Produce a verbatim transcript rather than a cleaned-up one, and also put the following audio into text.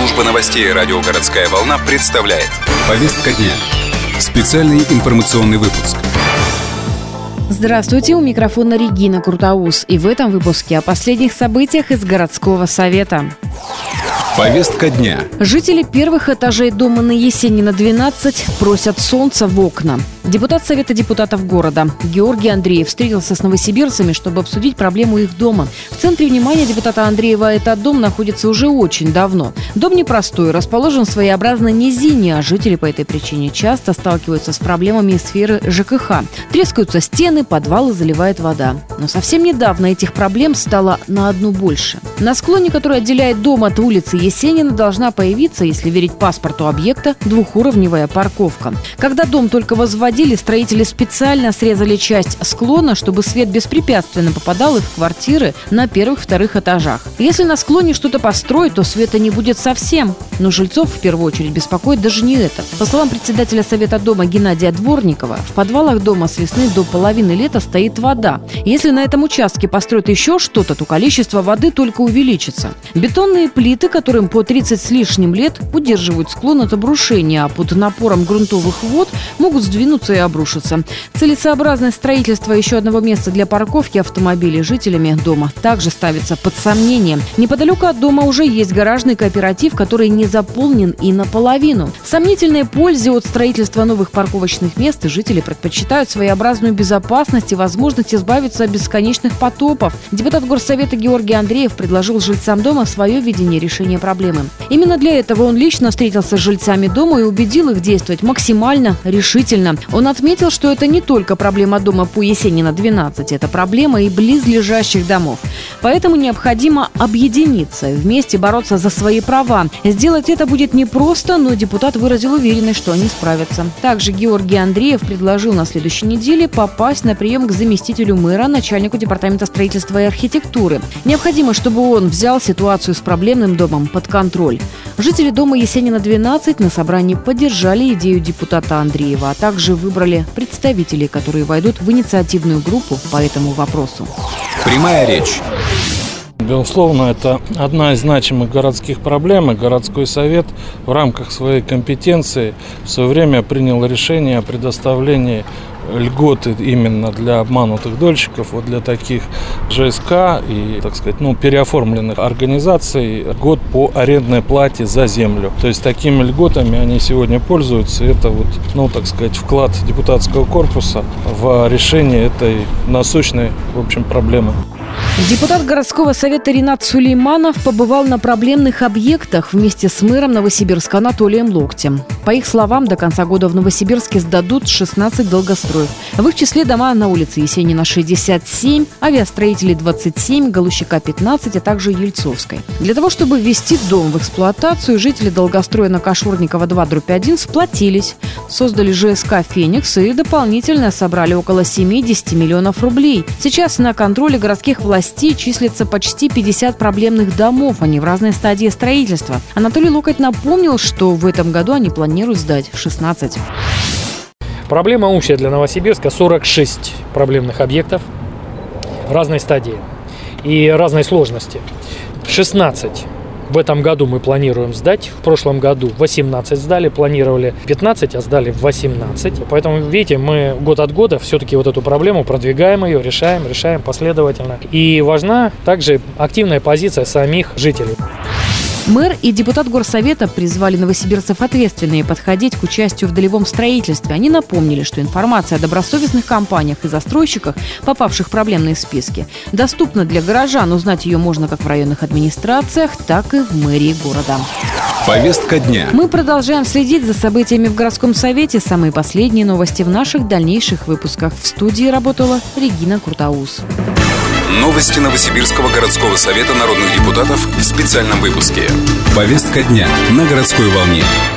Служба новостей радио «Городская волна» представляет. Повестка дня. Специальный информационный выпуск. Здравствуйте, у микрофона Регина Крутоус. И в этом выпуске о последних событиях из городского совета. Повестка дня. Жители первых этажей дома на Есенина, двенадцать просят солнца в окна. Депутат Совета депутатов города Георгий Андреев встретился с новосибирцами, чтобы обсудить проблему их дома. В центре внимания депутата Андреева этот дом находится уже очень давно. Дом непростой, расположен в своеобразной низине, а жители по этой причине часто сталкиваются с проблемами из сферы ЖКХ. Трескаются стены, подвалы заливает вода. Но совсем недавно этих проблем стало на одну больше. На склоне, который отделяет дом от улицы Есенина, должна появиться, если верить паспорту объекта, двухуровневая парковка. Когда дом только возводили, строители специально срезали часть склона, чтобы свет беспрепятственно попадал и в квартиры на первых-вторых этажах. Если на склоне что-то построить, то света не будет совсем. Но жильцов в первую очередь беспокоит даже не это. По словам председателя Совета дома Геннадия Дворникова, в подвалах дома с весны до половины лета стоит вода. Если на этом участке построят еще что-то, то количество воды только увеличится. Бетонные плиты, которым по тридцать с лишним лет, удерживают склон от обрушения, а под напором грунтовых вод могут сдвинуться и обрушиться. Целесообразность строительства еще одного места для парковки автомобилей жителями дома также ставится под сомнение. Неподалеку от дома уже есть гаражный кооператив, который не заполнен и наполовину. Сомнительной пользе от строительства новых парковочных мест жители предпочитают своеобразную безопасность и возможность избавиться от бесконечных потопов. Депутат Горсовета Георгий Андреев предложил жильцам дома свое видение решения проблемы. Именно для этого он лично встретился с жильцами дома и убедил их действовать максимально решительно. Он отметил, что это не только проблема дома по Есенина, двенадцать, это проблема и близлежащих домов. Поэтому необходимо объединиться и вместе бороться за свои права. Сделать это будет непросто, но депутат выразил уверенность, что они справятся. Также Георгий Андреев предложил на следующей неделе попасть на прием к заместителю мэра, начальнику департамента строительства и архитектуры. Необходимо, чтобы он взял ситуацию с проблемным домом под контроль. Жители дома Есенина, двенадцать на собрании поддержали идею депутата Андреева, а также выбрали представителей, которые войдут в инициативную группу по этому вопросу. Прямая речь. Безусловно, это одна из значимых городских проблем, и городской совет в рамках своей компетенции в свое время принял решение о предоставлении льготы именно для обманутых дольщиков, вот для таких ЖСК и, так сказать, ну, переоформленных организаций, год по арендной плате за землю. То есть такими льготами они сегодня пользуются. Это вот, ну, так сказать, вклад депутатского корпуса в решение этой насущной, в общем, проблемы. Депутат городского совета Ринат Сулейманов побывал на проблемных объектах вместе с мэром Новосибирска Анатолием Локтем. По их словам, до конца года в Новосибирске сдадут шестнадцать долгостроев. В их числе дома на улице Есенина шестьдесят семь, авиастроителей двадцать семь, Галущика пятнадцать, а также Ельцовской. Для того, чтобы ввести дом в эксплуатацию, жители долгостроя на Кашурникова два дробь один сплотились, создали ЖСК «Феникс» и дополнительно собрали около семьдесят миллионов рублей. Сейчас на контроле городских властей числится почти пятьдесят проблемных домов, они в разной стадии строительства. Анатолий Локоть напомнил, что в этом году они планируют сдать шестнадцать. Проблема общая для Новосибирска: сорок шесть проблемных объектов в разной стадии и разной сложности. шестнадцать в этом году мы планируем сдать. В прошлом году восемнадцать сдали, планировали пятнадцать, а сдали восемнадцать. Поэтому, видите, мы год от года все-таки вот эту проблему продвигаем ее, решаем, решаем последовательно. И важна также активная позиция самих жителей. Мэр и депутат Горсовета призвали новосибирцев ответственнее подходить к участию в долевом строительстве. Они напомнили, что информация о добросовестных компаниях и застройщиках, попавших в проблемные списки, доступна для горожан. Узнать ее можно как в районных администрациях, так и в мэрии города. Повестка дня. Мы продолжаем следить за событиями в городском совете. Самые последние новости в наших дальнейших выпусках. В студии работала Регина Крутоус. Новости Новосибирского городского совета народных депутатов в специальном выпуске. Повестка дня на городской волне.